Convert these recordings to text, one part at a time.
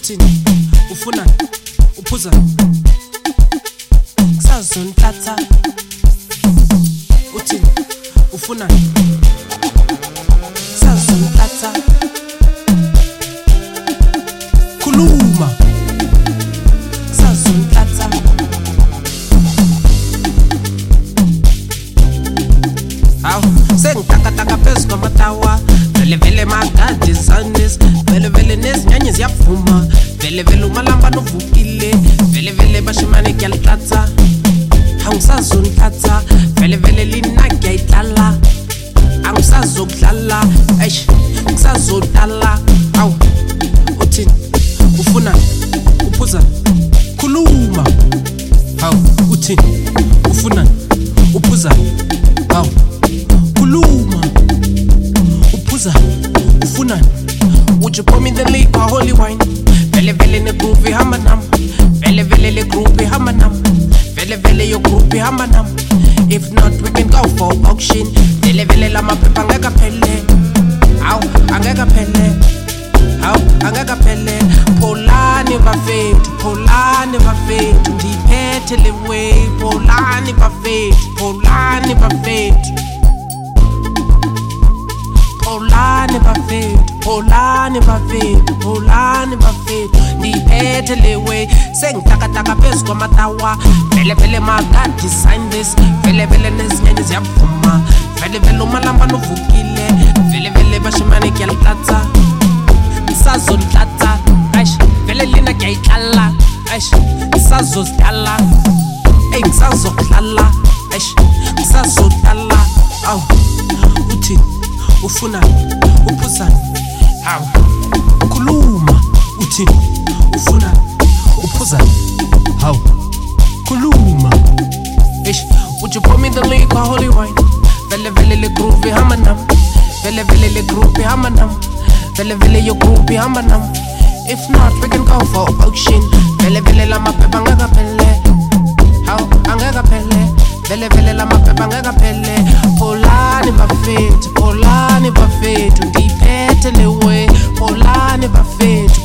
uthini ufuna uphuza kusazonithatha uthini ufuna kusazonithatha khuluma kusazonithatha aw sengitaka phezu kwamatawa vele magadi zanis vele nezinyanye ziyavuma vele umalamba novukile vele bashimane kuyalithatha angisazonithatha vele lina kuyayihlala angisazokudlala eish ngisazodala aw uthini ufuna uphuza khuluma aw uthini ufuna uphuza aw khuluma uphuza ufuna would you pour me the liquor holy wine vele ne groove hamba nam vele le groove hamba nam vele your groove hamba nam if not we can go for auction vele la maphepha angeka phele aw angeka phele aw angeka phele pholani bafethu ndiphethe le way pholani bafethu Polani bafethu ndiphethe le way sengitaka phezu kwamatawa vele magadi sign this vele nezinyanye ziyavuma vele umalamba novukile vele bashimane kuyalithatha ngisazonithatha eish vele lina kuyayihlala eish ngisazozidala ey ngisazokudlala eish ngisazodala aw uthini ufuna uphuza aw khuluma uthini ufuna uphuza aw khuluma eish would you pour me the liquor holy wine vele le groove hamba nam vele le groove hamba nam vele your groove hamba nam if not we can go for auction vele la maphepha angeka phele aw angeka phele vele la maphepha angeka phele pholani bafethu ndiphethe le way pholani bafethu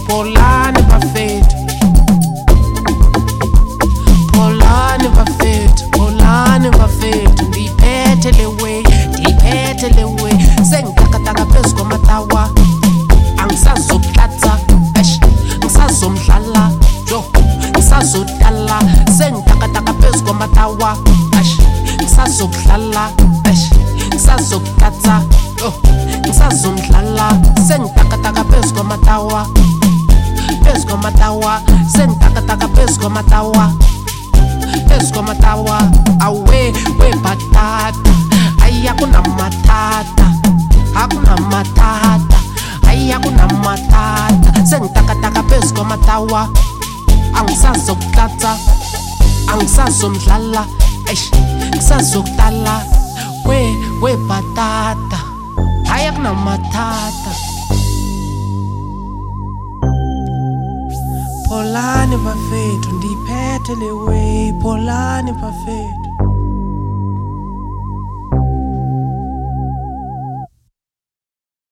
ndiphethe le way sengitaka phezu kwamatawa angisazokudlatha eish ngisazomdlala jo ngisazodala sengitaka phezu kwamatawa eish ngisazokudlala eish ngisazokudlatha jo ngisazomdlala sengitaka phezu kwamatawa sengitaka phezu kwamatawa awe batata ay hakuna matata sengitaka phezu kwamatawa angisazokudlatha angisazomdlala eish ngisazokudala we batata ay hakuna matata pholani bafethu ndiphethe le way pholani bafethu